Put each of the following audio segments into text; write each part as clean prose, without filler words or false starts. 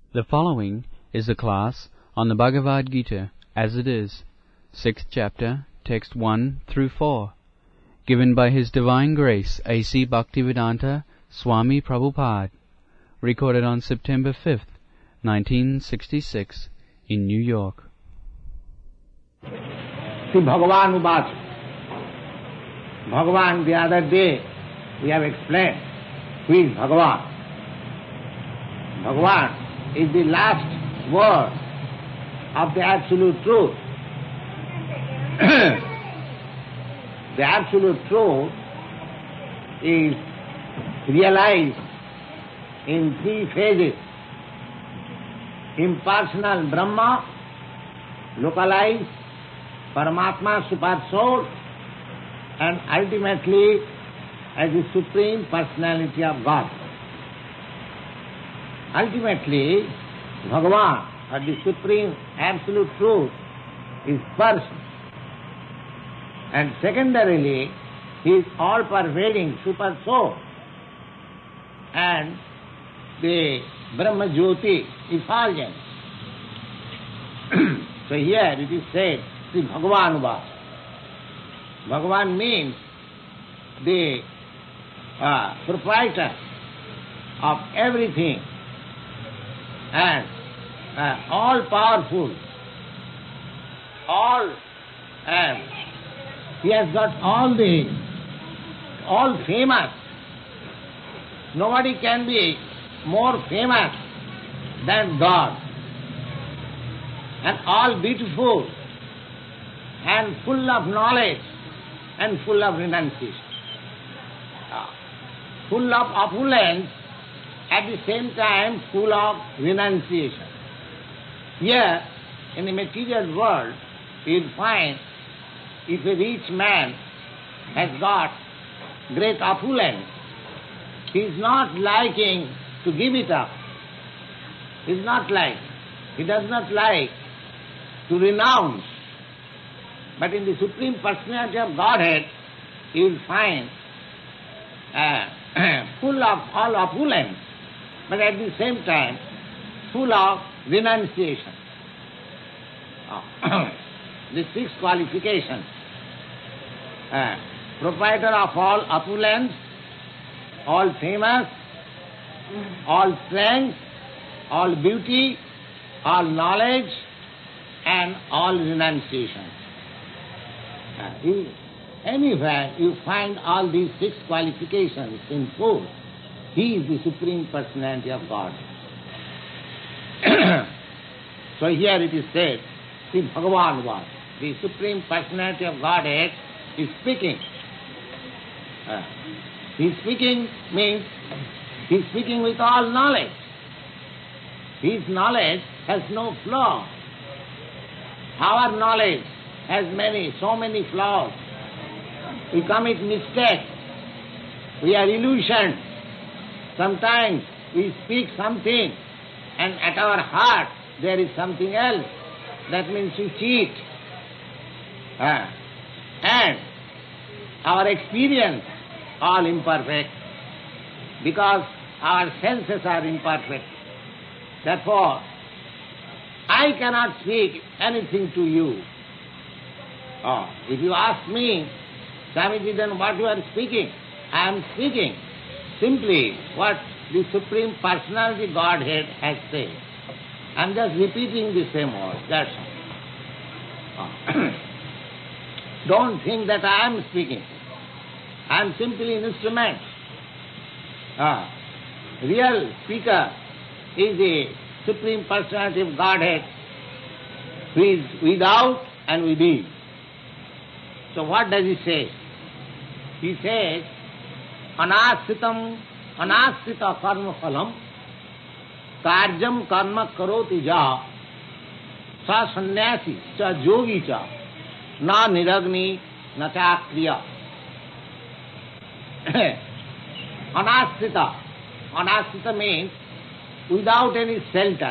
The following is a class on the Bhagavad Gita as it is, 6th chapter, text 1 through 4, given by His Divine Grace A.C. Bhaktivedanta Swami Prabhupada, recorded on September 5th, 1966, in New York. See, Bhagavan Ubas. Bhagavan, the other day we have explained who is Bhagavan. Bhagavan is the last word of the Absolute Truth. The Absolute Truth is realized in three phases: impersonal Brahma, localized Paramatma, Super Soul, and ultimately as the Supreme Personality of God. Ultimately, Bhagavan, or the Supreme Absolute Truth, is person. And secondarily, He is all-pervading Super Soul. And the Brahma Jyoti, effulgence. So here it is said, see, Bhagavan Ubas. Bhagavan means the proprietor of everything and all-powerful, and He has got all famous. Nobody can be more famous than God, and all beautiful and full of knowledge and full of renunciation. Full of opulence, at the same time full of renunciation. Here, in the material world, you'll find if a rich man has got great opulence, he is not liking to give it up. He does not like to renounce. But in the Supreme Personality of Godhead, you will find full of all opulence, but at the same time full of renunciation. The six qualifications: proprietor of all opulence, all famous, all strength, all beauty, all knowledge, and all renunciation. Anywhere you find all these six qualifications in full, He is the Supreme Personality of God. So here it is said, see, Bhagavan was, the Supreme Personality of Godhead is speaking. His speaking means He is speaking with all knowledge. His knowledge has no flaw. Our knowledge has so many flaws. We commit mistakes. We are illusioned. Sometimes we speak something and at our heart there is something else. That means we cheat. And our experience all imperfect because our senses are imperfect. Therefore, I cannot speak anything to you. If you ask me, Swamiji, then what you are speaking? I am speaking simply what the Supreme Personality Godhead has said. I am just repeating the same words, that's all. Don't think that I am speaking. I am simply an instrument. Real speaker is the Supreme Personality of Godhead who is without and within. So what does he say? He says, anasrita karma phalam karjam karma karoti ja sa sannyasi cha yogi cha na niragni na cha kriya. Anasrita means without any shelter.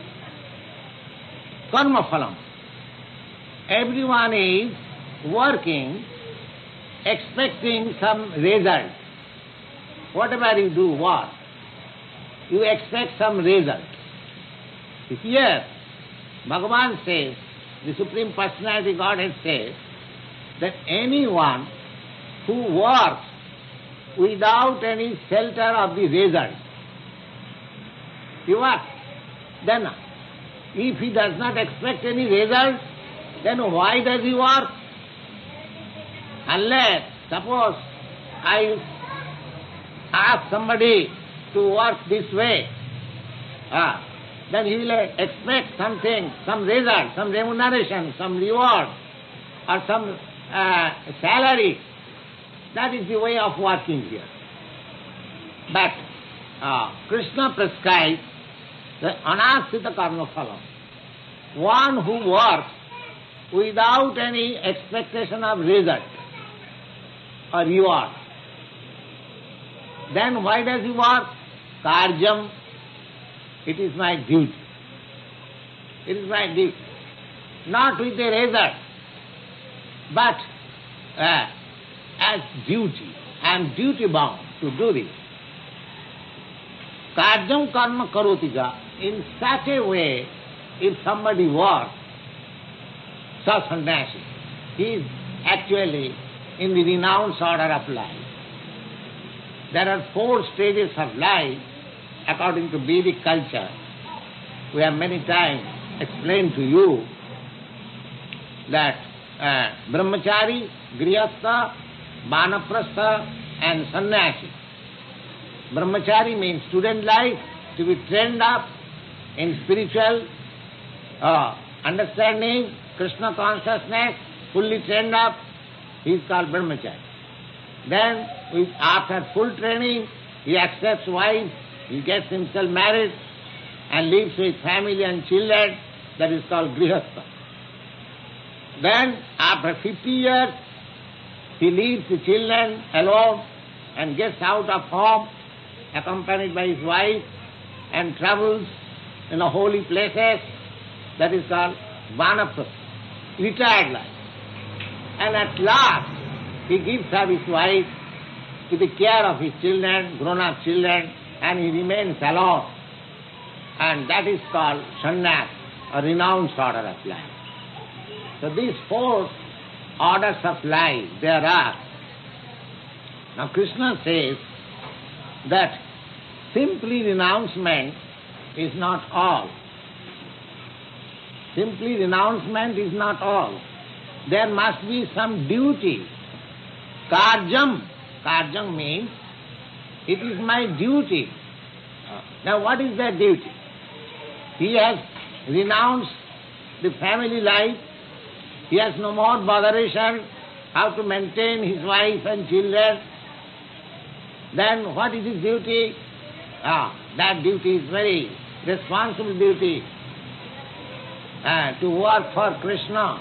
Karma phalam. Everyone is working, expecting some result. Whatever you do, what? You expect some result. Here, Bhagavan says, the Supreme Personality Godhead says, that anyone who works without any shelter of the result, he works. Then, if he does not expect any result, then why does he work? Unless, suppose, I ask somebody to work this way, then he will expect something, some result, some remuneration, some reward, or some salary. That is the way of working here. But Krishna prescribes the anasita karma phala. One who works without any expectation of result or reward. Then why does he work? Karjam, it is my duty. It is my duty. Not with a result, but as duty. I am duty bound to do this. Karjam karma karotika. In such a way, if somebody works, sannyasi, he is actually in the renounced order of life. There are 4 stages of life according to Vedic culture. We have many times explained to you that brahmachari, grihastha, vanaprastha and sannyasi. Brahmachari means student life, to be trained up in spiritual understanding, Krishna consciousness, fully trained up, he is called brahmachari. Then, after full training, he accepts wife, he gets himself married and lives with family and children, that is called grihastha. Then, after 50 years, he leaves the children alone and gets out of home, accompanied by his wife, and travels in the holy places, that is called vanaprastha, retired life. And at last, he gives up his wife to the care of his children, grown-up children, and he remains alone. And that is called sannyas, a renounced order of life. So these 4 orders of life there are. Now Krishna says that simply renouncement is not all. Simply renouncement is not all. There must be some duty. Karjam. Karjam means it is my duty. Now what is that duty? He has renounced the family life. He has no more botheration how to maintain his wife and children. Then what is his duty? That duty is very responsible duty, to work for Krishna.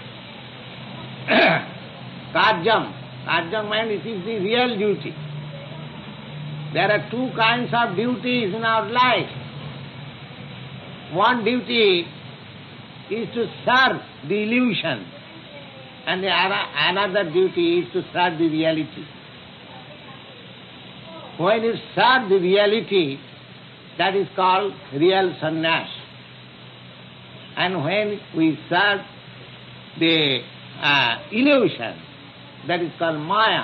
Karjam. Karjam means it is the real duty. There are 2 kinds of duties in our life. One duty is to serve the illusion, and the another duty is to serve the reality. When you serve the reality, that is called real sannyas. And when we serve the illusion, that is called maya.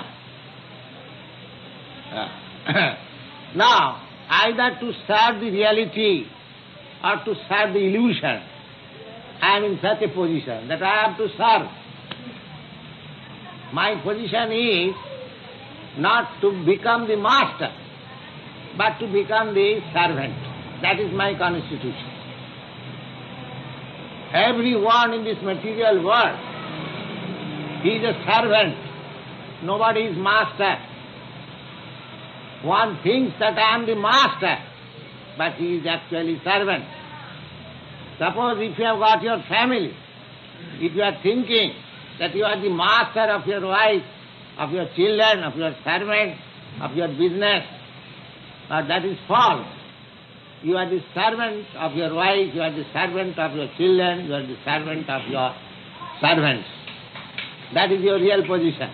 Now, either to serve the reality or to serve the illusion, I am in such a position that I have to serve. My position is not to become the master, but to become the servant. That is my constitution. Everyone in this material world, he is a servant. Nobody is master. One thinks that I am the master, but he is actually servant. Suppose if you have got your family, if you are thinking that you are the master of your wife, of your children, of your servant, of your business, that is false. You are the servant of your wife, you are the servant of your children, you are the servant of your servants. That is your real position.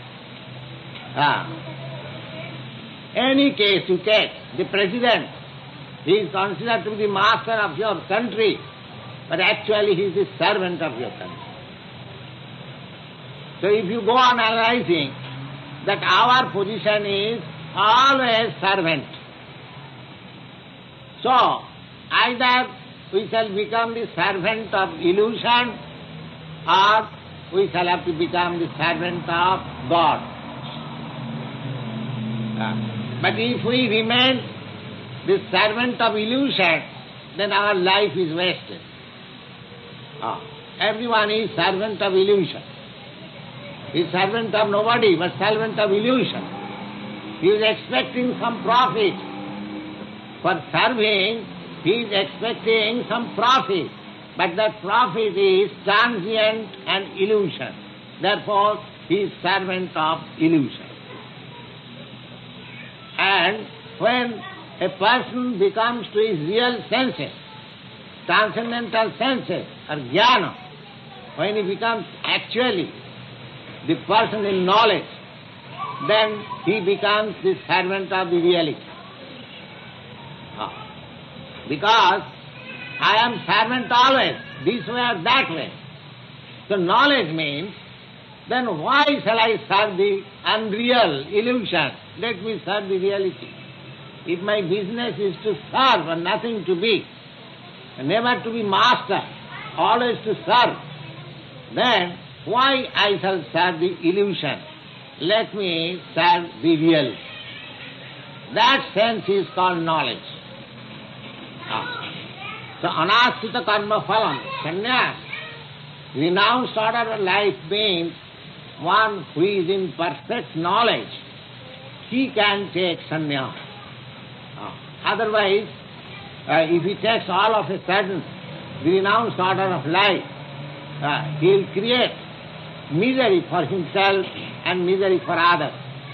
Any case you take, the president, he is considered to be the master of your country, but actually he is the servant of your consciousness. So if you go on analyzing that our position is always servant. So either we shall become the servant of illusion or we shall have to become the servant of God. But if we remain the servant of illusion, then our life is wasted. Everyone is servant of illusion. He is servant of nobody, but servant of illusion. He is expecting some profit. For serving, he is expecting some profit. But that profit is transient and illusion. Therefore, he is servant of illusion. And when a person becomes to his real senses, transcendental senses, or jnana, when he becomes actually the person in knowledge, then he becomes the servant of the reality. Because I am servant always, this way or that way. So knowledge means, then why shall I serve the unreal illusion? Let me serve the reality. If my business is to serve and nothing to be, and never to be master, always to serve, then why I shall serve the illusion? Let me serve the reality. That sense is called knowledge. So anashrita karma phalam, sannyas, renounced order of life means one who is in perfect knowledge, he can take sannyas. Otherwise, if he takes all of a sudden the renounced order of life, he will create misery for himself and misery for others.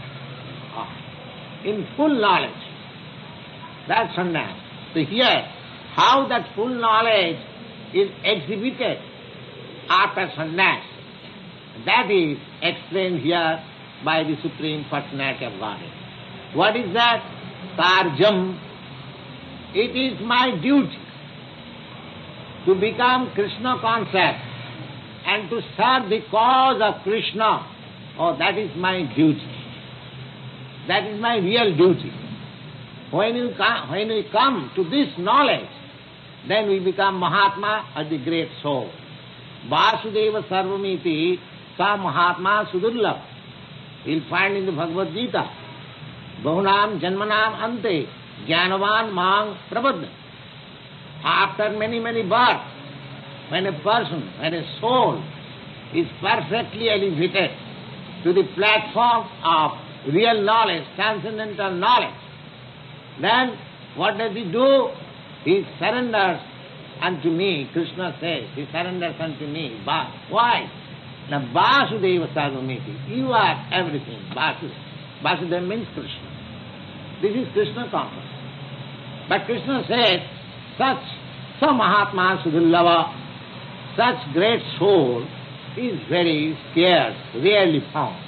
In full knowledge, that's sannyas. So here, how that full knowledge is exhibited after sannyas, that is explained here by the Supreme Personality of Godhead. What is that? Karjam. It is my duty to become Krishna conscious and to serve the cause of Krishna. Oh, that is my duty. That is my real duty. When we come to this knowledge, then we become Mahatma or the great soul. Vasudeva Sarvamiti Sa Mahatma Sudurlabh. You'll find in the Bhagavad Gita, Bahunam Janmanam Ante Jnanavan Mang Prabodha. After many, many births, when a person, when a soul is perfectly elevated to the platform of real knowledge, transcendental knowledge, then what does he do? He surrenders unto me. Krishna says, he surrenders unto me. Why? Now Vasudeva Sarvamiti. You are everything. Vasudeva means Krishna. This is Krishna consciousness. But Krishna says, such Mahatma Sudurlava, such great soul is very scarce, rarely found.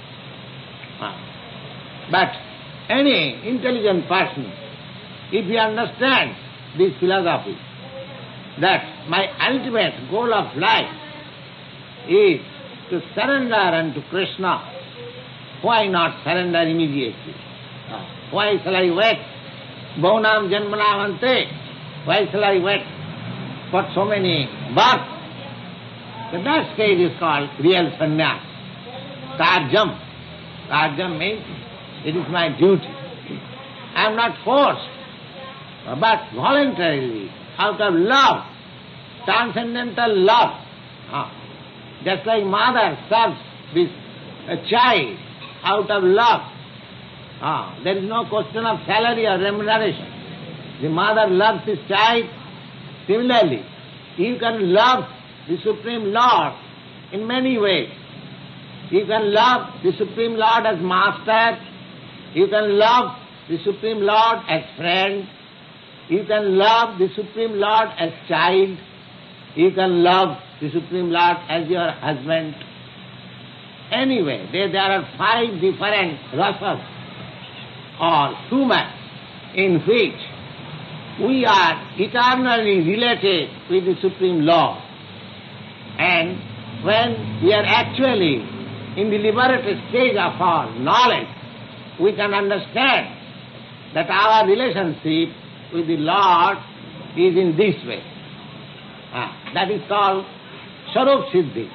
But any intelligent person, if he understands this philosophy, that my ultimate goal of life is to surrender unto Krishna, why not surrender immediately? Why shall I wait? Bahunam Janmanam Ante. Why shall I wait for so many births? So that stage is called real sannyas. Karjam. Karjam means it is my duty. I am not forced, but voluntarily, out of love, transcendental love. Just like mother serves this child out of love. There is no question of salary or remuneration. The mother loves his child. Similarly, you can love the Supreme Lord in many ways. You can love the Supreme Lord as master. You can love the Supreme Lord as friend. You can love the Supreme Lord as child. You can love the Supreme Lord as your husband. Anyway, there are 5 different rasas or humours in which we are eternally related with the Supreme Lord. And when we are actually in the liberated stage of our knowledge, we can understand that our relationship with the Lord is in this way. That is called Swarup Siddhi.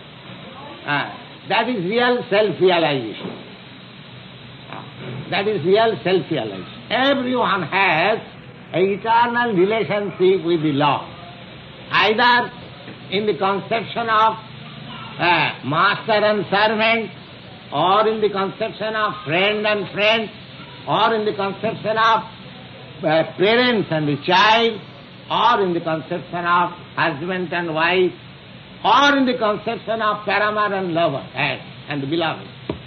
That is real self-realization. That is real self-realization. Everyone has an eternal relationship with the Lord, either in the conception of master and servant, or in the conception of friend and friend, or in the conception of parents and the child, or in the conception of husband and wife, or in the conception of paramour and lover and the beloved.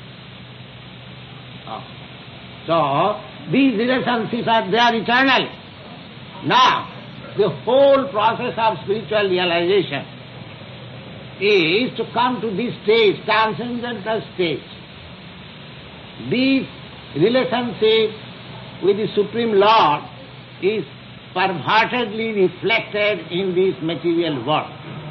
So, these relationships are there eternal. Now, the whole process of spiritual realization is to come to this stage, transcendental stage. This relationship with the Supreme Lord is pervertedly reflected in this material world.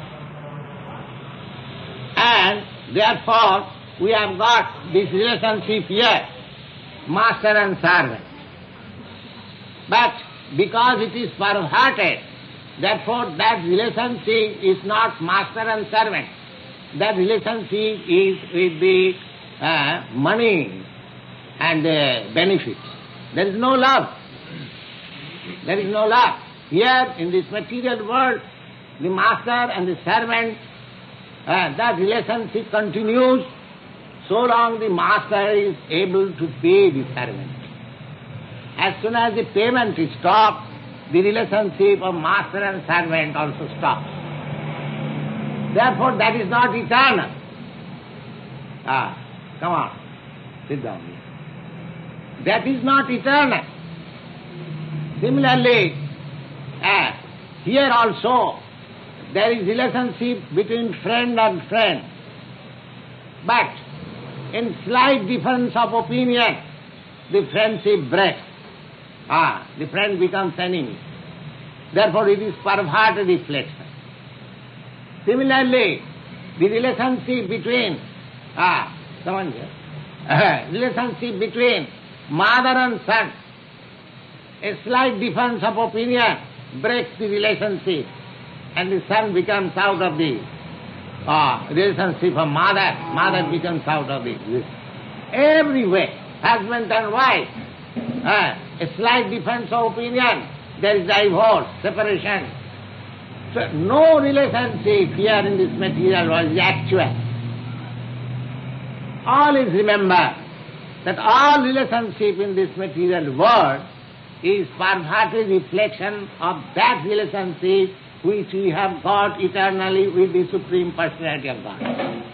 And therefore, we have got this relationship here, master and servant. But because it is perverted, therefore that relationship is not master and servant. That relationship is with the money and benefits. There is no love. There is no love. Here in this material world, the master and the servant, that relationship continues so long the master is able to pay the servant. As soon as the payment is stopped, the relationship of master and servant also stops. Therefore, that is not eternal. Come on, sit down here. That is not eternal. Similarly, here also there is relationship between friend and friend. But in slight difference of opinion, the friendship breaks. The friend becomes enemy. Therefore it is perverted reflection. Similarly, the relationship between relationship between mother and son, a slight difference of opinion breaks the relationship, and the son becomes out of the relationship of mother, mother becomes out of it. Every way, husband and wife, a slight difference of opinion, there is divorce, separation. So no relationship here in this material world is actual. Always remember that all relationship in this material world is perverted reflection of that relationship which we have got eternally with the Supreme Personality of God.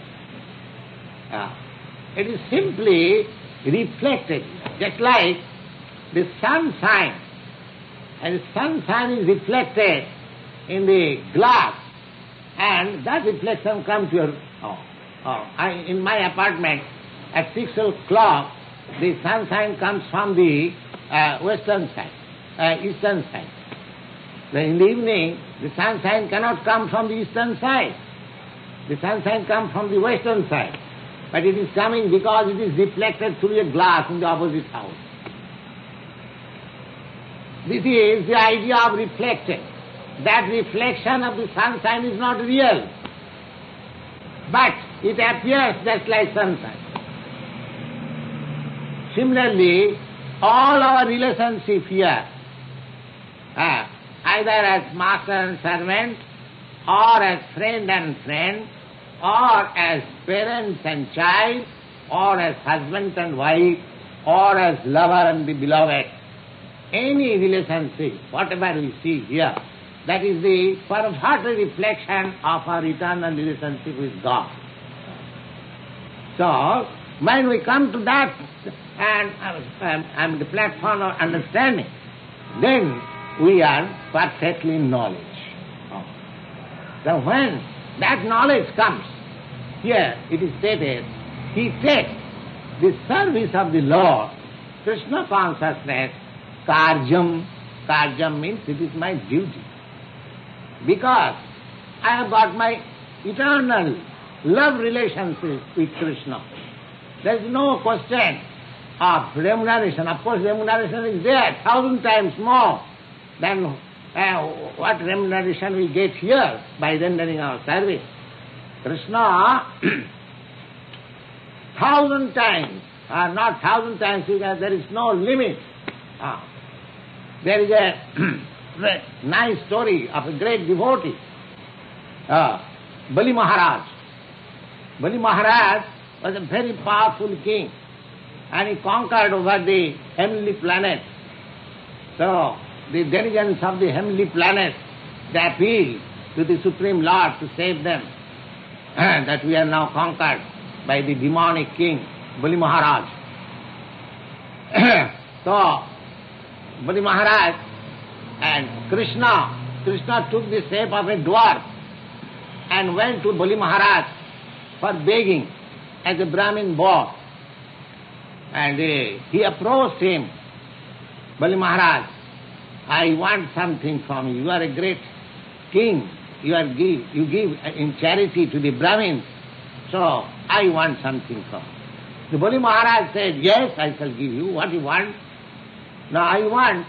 It is simply reflected, just like the sunshine. And the sunshine is reflected in the glass, and that reflection comes to your... in my apartment, at 6 o'clock, the sunshine comes from the western side, eastern side. Then in the evening, the sunshine cannot come from the eastern side. The sunshine comes from the western side. But it is coming because it is reflected through a glass in the opposite house. This is the idea of reflected. That reflection of the sunshine is not real, but it appears just like sunshine. Similarly, all our relationship here, either as master and servant, or as friend and friend, or as parents and child, or as husband and wife, or as lover and the beloved, any relationship, whatever we see here, that is the perverted reflection of our eternal relationship with God. So, when we come to that and the platform of understanding, then we are perfectly in knowledge. So when that knowledge comes, here it is stated, he takes the service of the Lord, Krishna consciousness, karyam karyam means it is my duty. Because I have got my eternal love relationship with Krishna. There is no question of remuneration. Of course, remuneration is there 1,000 times more than what remuneration we get here by rendering our service. Krishna 1,000 times, not 1,000 times, because there is no limit. There is a nice story of a great devotee, Bali Maharaj. Bali Maharaj was a very powerful king, and he conquered over the heavenly planets. So the denizens of the heavenly planets, they appealed to the Supreme Lord to save them, that we are now conquered by the demonic king, Bali Maharaj. So Bali Maharaj and Krishna took the shape of a dwarf and went to Bali Maharaj for begging as a Brahmin boy. And he approached him, Bali Maharaj, I want something from you. You are a great king. You give in charity to the Brahmins. So I want something from you. The Bali Maharaj said, yes, I shall give you what you want. Now I want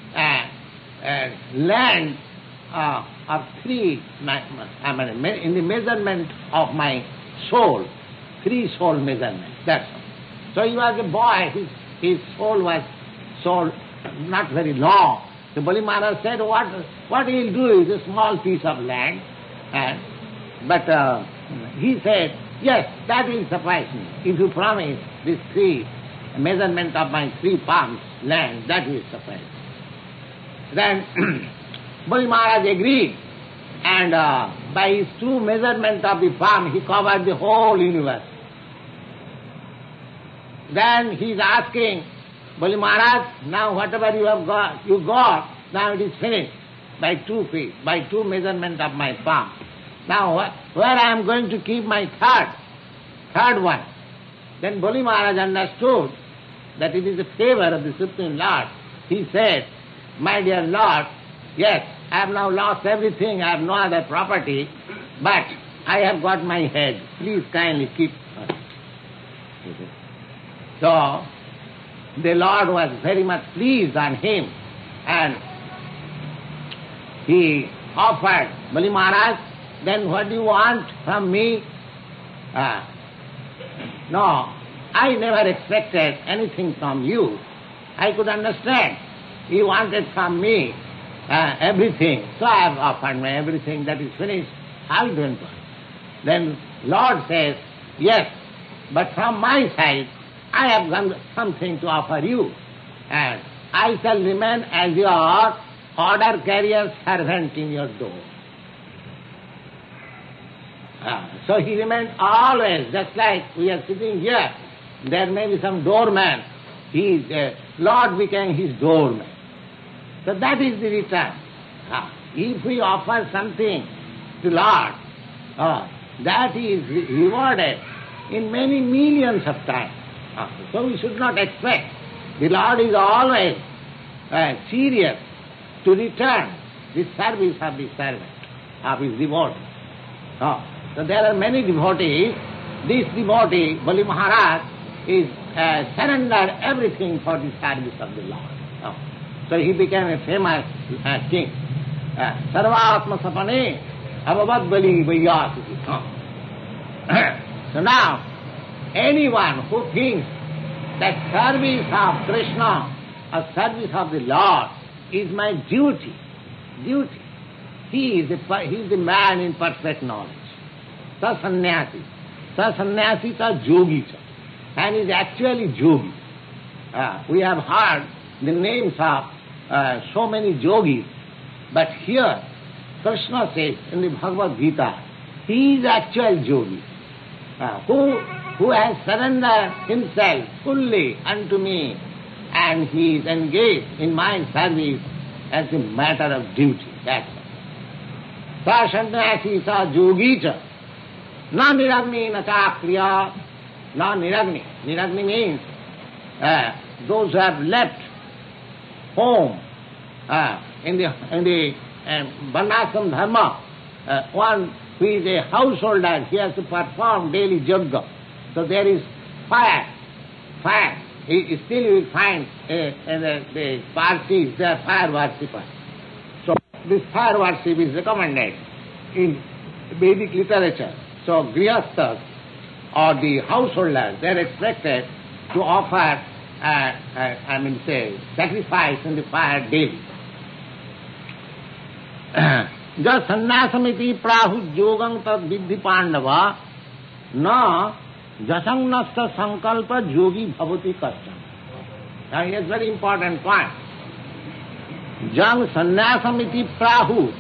land of three, in the measurement of my soul, 3 soul measurements, that's all. So he was a boy, his soul was not very long. So Bali Maharaj said, what he will do is a small piece of land. But he said, yes, that will suffice me. If you promise this 3 measurement of my 3 palms land, that will suffice. Then Bali Maharaj agreed, and by his 2 measurement of the palm, he covered the whole universe. Then he is asking, Bali Maharaj, now whatever you got, now it is finished by 2 feet, by 2 measurement of my palm. Now where I am going to keep my third one? Then Bali Maharaj understood that it is a favor of the Supreme Lord. He said, my dear Lord, yes, I have now lost everything, I have no other property, but I have got my head. Please kindly keep her. So the Lord was very much pleased on him, and he offered, Bali Maharaj, then what do you want from me? No, I never expected anything from you. I could understand. You wanted from me everything, so I have offered me everything. That is finished. How do you do? Then Lord says, yes, but from my side, I have got something to offer you, and I shall remain as your order carrier servant in your door. So he remained always, just like we are sitting here. There may be some doorman. Lord became his doorman. So that is the return. If we offer something to Lord, that is rewarded in many millions of times. So we should not expect. The Lord is always serious to return the service of the servant, of his devotee. So there are many devotees. This devotee, Bali Maharaj, is surrendered everything for the service of the Lord. So he became a famous king. Sarva-atma sapane avavad bali vaiyasiti. So now, anyone who thinks that service of Krishna or service of the Lord is my duty, he is the man in perfect knowledge. Sa sannyasi ka yogi cha, and is actually yogi. We have heard the names of so many yogis, but here Krishna says in the Bhagavad Gita, he is actual yogi, who has surrendered himself fully unto me, and he is engaged in my service as a matter of duty. That's all. Sa sannyasi sa yogi cha, na niragni na cha kriya, na niragni. Niragni means those who have left home in the Varnashram Dharma, one who is a householder, he has to perform daily yoga. So there is fire. Still you will find the Parsis, they are fire worshippers. So this fire worship is recommended in Vedic literature. So Grihasthas or the householders, they are expected to offer, sacrifice in the fire daily. Just sannasamiti prahu yogam tad vidhi pandava na jasangnasta sankalpa yogi bhavati kastam. Now here's very important point. Jang sannasamiti prahu.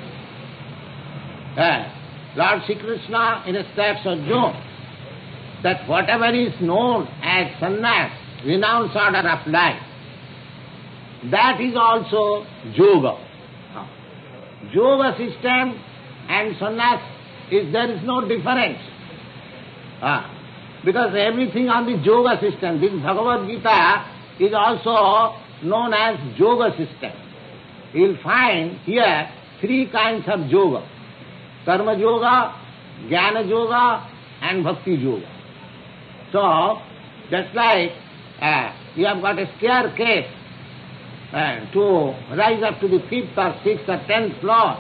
Lord Sri Krishna instructs Arjuna that whatever is known as sannyas, renounced order of life, that is also yoga. Yoga system and sannyas, there is no difference. Because everything on the yoga system, this Bhagavad Gita is also known as yoga system. You will find here three kinds of yoga: karma yoga, jnana yoga and bhakti yoga. So, just like you have got a staircase to rise up to the 5th or 6th or 10th floor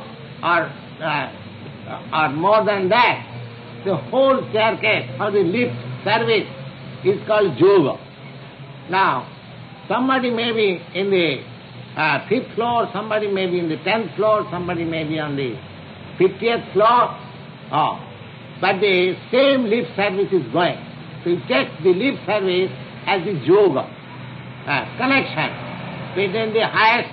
or more than that, the whole staircase or the lift service is called yoga. Now, somebody may be in the 5th floor, somebody may be in the 10th floor, somebody may be on the 50th floor, but the same lift service is going. So you take the lift service as the yoga connection between the highest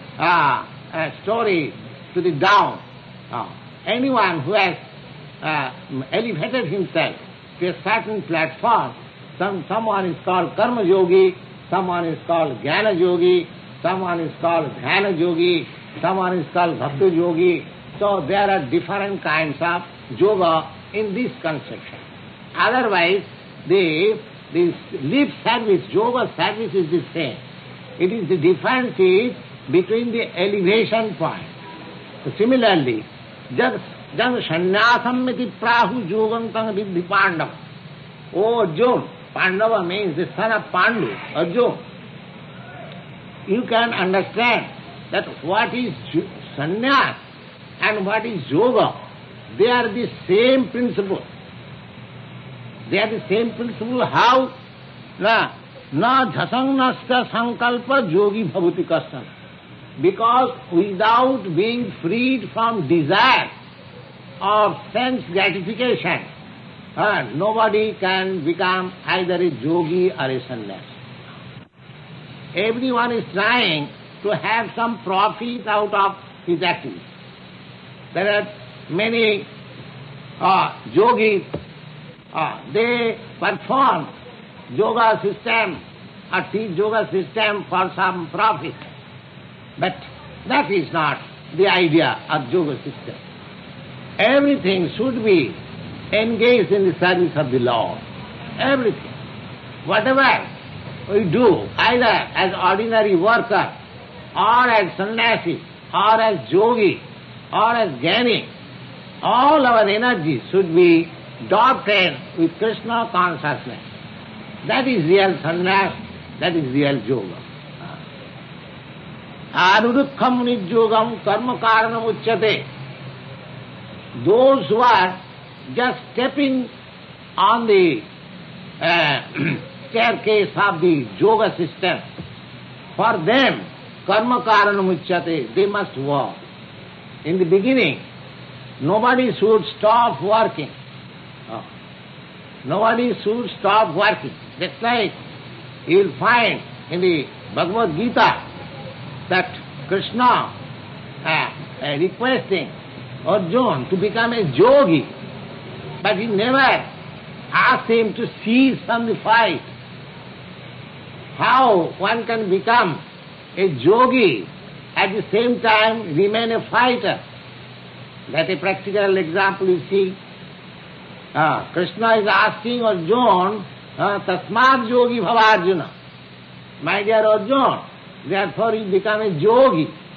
story to the down. Anyone who has elevated himself to a certain platform, someone is called karma yogi, someone is called jnana yogi, someone is called dhyana yogi, someone is called bhakti yogi. So there are different kinds of yoga in this conception. Otherwise, the lift service, yoga service is the same. It is the difference is between the elevation point. So similarly, jang sannyasam prahu yogam tang vidhi Pandava. Oh Arjuna, Pandava means the son of Pandu, Arjuna. You can understand that what is sannyas and what is yoga, they are the same principle. They are the same principle. How? Na dhasangnasta sankalpa yogi bhavati kastam. Because without being freed from desire of sense gratification, nobody can become either a yogi or a sannyas. Everyone is trying to have some profit out of his activity. There are many yogis, they perform yoga system or teach yoga system for some profit. But that is not the idea of yoga system. Everything should be engaged in the service of the Lord. Everything. Whatever we do, either as ordinary worker, or as sannyasi, or as yogi, or as jnani, all our energy should be dotted with Krishna consciousness. That is real sannyas, that is real yoga. Arudukham nijyogam karma karanam uchyate. Those who are just stepping on the staircase of the yoga system, for them karma karanam uchyate, they must work. In the beginning, nobody should stop working. Nobody should stop working. That's like you will find in the Bhagavad Gita that Krishna requesting Arjuna to become a yogi, but he never asked him to cease from the fight. How one can become a yogi at the same time remain a fighter? That's a practical example you see. Krishna is asking Arjuna, tasmad yogi bhava Arjuna. My dear Arjuna, therefore you become a yogi.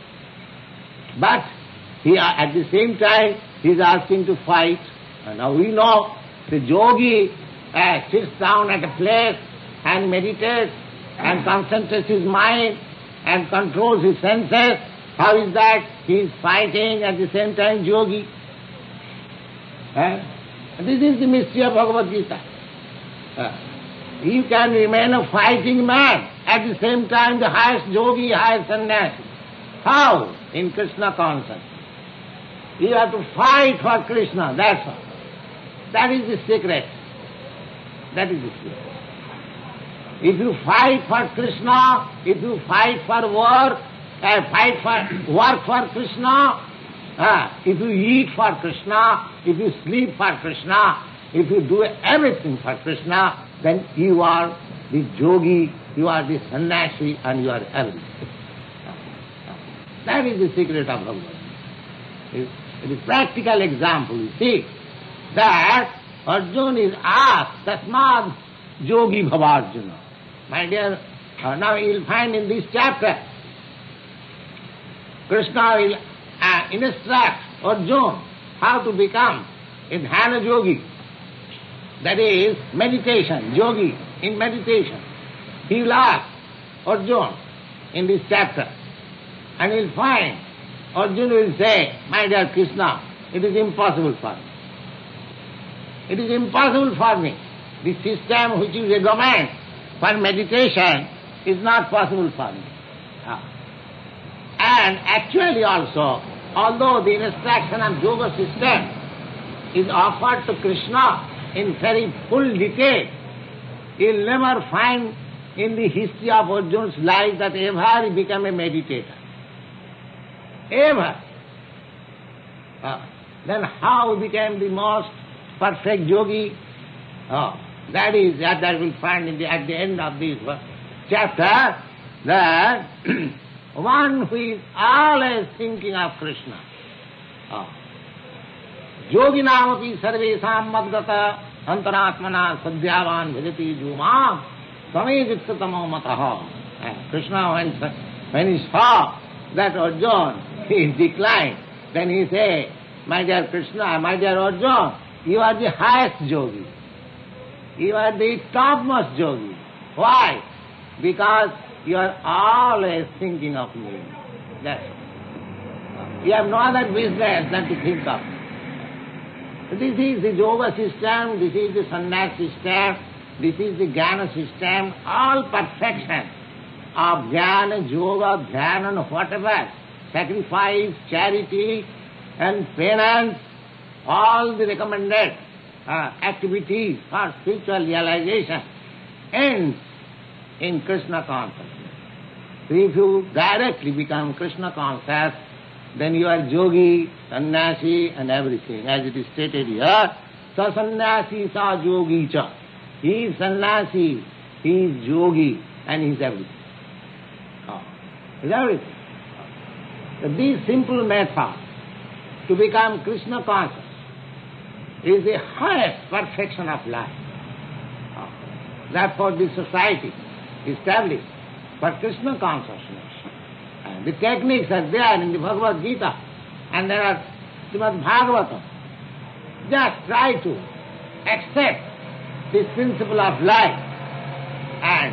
But at the same time, he is asking to fight. And now we know the yogi sits down at a place and meditates and concentrates his mind and controls his senses. How is that? He is fighting at the same time yogi. This is the mystery of Bhagavad Gita. You can remain a fighting man, at the same time the highest yogi, highest sannyasi. How? In Krishna consciousness. You have to fight for Krishna, that's all. That is the secret. That is the secret. If you fight for Krishna, if you fight for work for Krishna, if you eat for Krishna, if you sleep for Krishna, if you do everything for Krishna, then you are the yogi, you are the sannyasi, and you are everything. That is the secret of Bhagavad Gita. It is a practical example, you see, that Arjuna is asked, Tasmad yogi bhavarjuna. My dear, now you will find in this chapter, Krishna will instruct Arjuna how to become a dhyana yogi. That is meditation, yogi in meditation. He will ask Arjuna in this chapter, and he will find Arjuna will say, my dear Krishna, it is impossible for me. It is impossible for me. The system which you recommend for meditation is not possible for me. And actually also, although the instruction of yoga system is offered to Krishna in very full detail, you will never find in the history of Arjuna's life that ever he became a meditator. Ever. Then how he became the most perfect yogi? That we'll find at the end of this chapter, that one who is always thinking of Krishna. Yoginamapi sarvesam madgata antaratmana sadhyavan bhajati jumam samejittatamo mataha. Krishna, when he saw that Arjuna is declined, then he said, my dear Krishna, my dear Arjuna, you are the highest yogi. You are the topmost yogi. Why? Because you are always thinking of me. That's all. You have no other business than to think of me. This is the yoga system, this is the sannyas system, this is the jnana system, all perfection of jnana, yoga, dhyana, and whatever, sacrifice, charity, and penance, all the recommended activities for spiritual realization ends in Krishna consciousness. So if you directly become Krishna conscious, then you are yogi, sannyasi, and everything, as it is stated here. Sa sannyasi sa yogi cha. He is sannyasi, he is yogi, and he is everything. He is everything. So this simple method to become Krishna conscious is the highest perfection of life. Therefore this society is established for Krishna consciousness. And the techniques are there in the Bhagavad Gita, and there are Srimad Bhagavatam. Just try to accept this principle of life, and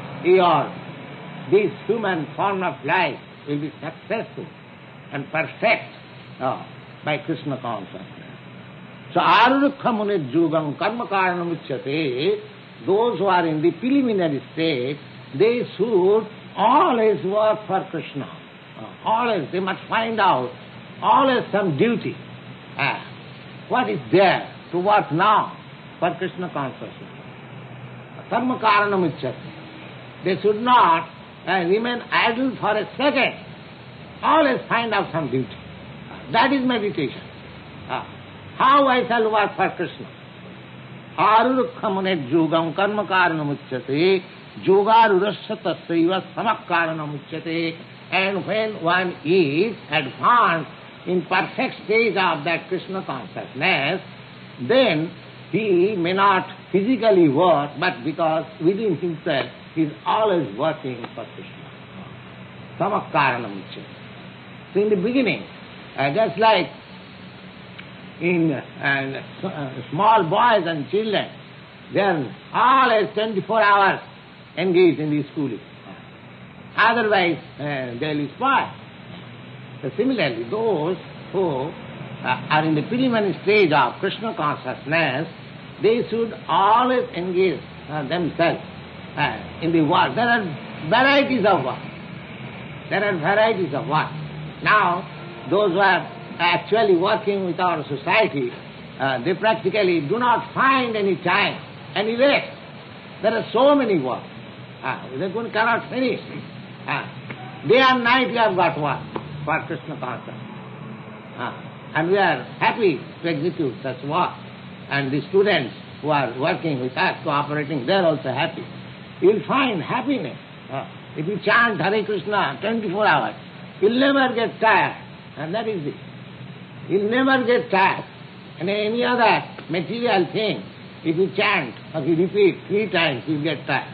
this human form of life will be successful and perfect by Krishna consciousness. So arurukha munir yugam karma karanam uchyate, those who are in the preliminary state, they should always work for Krishna. Always, they must find out always some duty. What is there to work now for Krishna consciousness? Karma karanam uchyate. They should not remain idle for a second. Always find out some duty. That is meditation. How I shall work for Krishna? Arurukha munir yugam karma karanam uchyate, yogarurasya tasyaiva samak karanam uchyate. And when one is advanced in perfect stage of that Krishna consciousness, then he may not physically work, but because within himself he is always working for Krishna. Samak karanam uchyate. So in the beginning, just like in small boys and children, they are always 24 hours engaged in the schooling. Otherwise, they will spoil. So similarly, those who are in the preliminary stage of Krishna consciousness, they should always engage themselves in the work. There are varieties of work. Now, those who are actually working with our society, they practically do not find any time, any rest. There are so many work. They cannot finish. Day and night we have got work for Krishna consciousness. And we are happy to execute such work. And the students who are working with us, cooperating, they are also happy. You will find happiness. If you chant Hare Krishna 24 hours, you will never get tired. And that is it. You will never get tired. And any other material thing, if you chant or you repeat 3 times, you will get tired.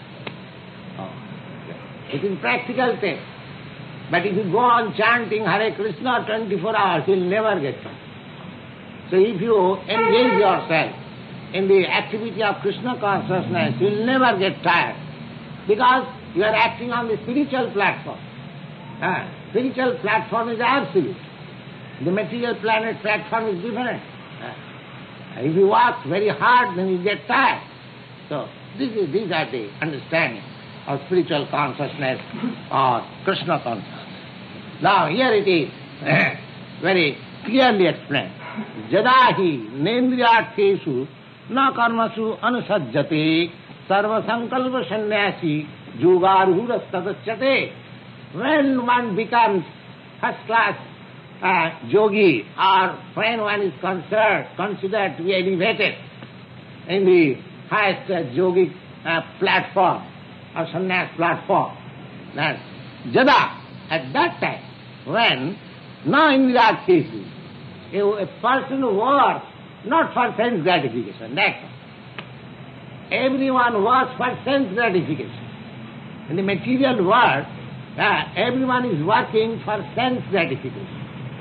It is practical thing. But if you go on chanting Hare Krishna 24 hours, you will never get tired. So if you engage yourself in the activity of Krishna consciousness, you will never get tired. Because you are acting on the spiritual platform. Spiritual platform is absolute. The material planet platform is different. If you work very hard, then you get tired. So these are the understanding of spiritual consciousness or Krishna consciousness. Now here it is very clearly explained. Jadahi nendriyartheshu na karmasu anusajjate sarva sankalpa sannyasi yogarhurastadachyate. When one becomes first class yogi, or when one is considered to be elevated in the highest yogic platform or sannyas platform, then jada, at that time, when na indriyartheshu, a person who works not for sense gratification, that's all. Everyone works for sense gratification. In the material world, everyone is working for sense gratification.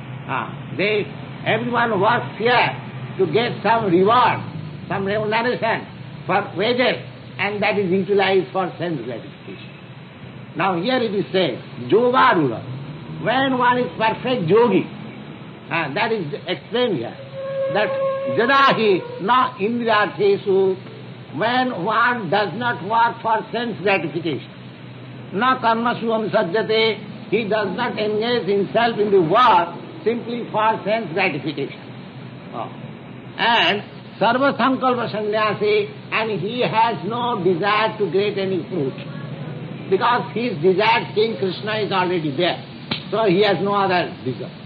Everyone works here to get some reward, some remuneration for wages, and that is utilized for sense gratification. Now here it is said, yogarura, when one is perfect yogi, that is explained here, that jadahi na indriyartheshu, when one does not work for sense gratification, na karmasu anusajjate, he does not engage himself in the work simply for sense gratification. And sarva sankalpa sannyasi, and he has no desire to get any fruit. Because his desired King Krishna is already there. So he has no other desire.